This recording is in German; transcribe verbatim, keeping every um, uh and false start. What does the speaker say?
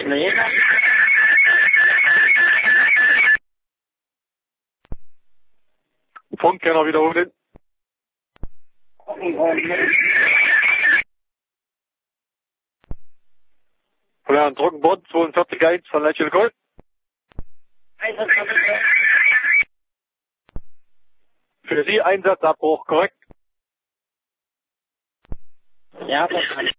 Lehrer. Funkkenner wiederholen. Oder Trockenbord zweiundvierzig eins von Leitchen Gold. Für Sie Einsatzabbruch, korrekt? Ja, verstanden.